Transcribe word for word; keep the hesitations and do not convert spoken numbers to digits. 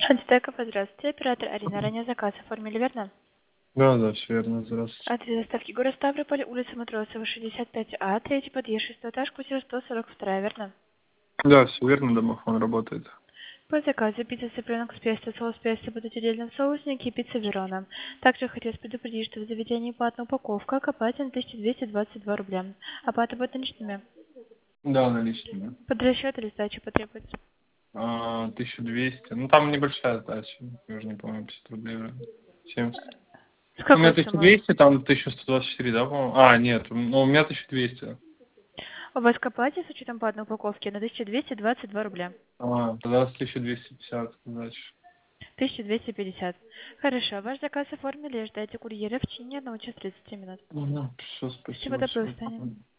Антитеков, здравствуйте. Оператор Арина. Ранее заказ оформили, верно? Да, да, все верно, здравствуйте. Адрес доставки город Ставрополь, улица Матросова, шестьдесят пять А, третий подъезд, шестой этаж, квартира сто сорок два, верно? Да, все верно, домофон работает. По заказу пицца цыпленок с песто, соус песто будет отдельно в соуснике и пицца Верона. Также хотелось предупредить, что в заведении платная упаковка, оплата тысяча двести двадцать два рубля. Оплата будет наличными. Да, наличными. Под расчет или сдачу потребуется? А, тысяча двести. Ну, там небольшая сдача. Я уже не помню, пятьдесят рублей вроде. семьдесят. С У меня какой тысяча суммой? двести, там тысяча сто двадцать четыре, да, по-моему? А, нет, ну, у меня тысяча двести. У вас к оплате с учетом платной упаковки на тысяча двести двадцать два рубля. А, тогда тысяча двести пятьдесят, значит. тысяча двести пятьдесят. Хорошо, ваш заказ оформили, ждайте курьера в течение одного часа тридцати минут. Угу. Все, Всего спасибо. доброго, Всего. Таня.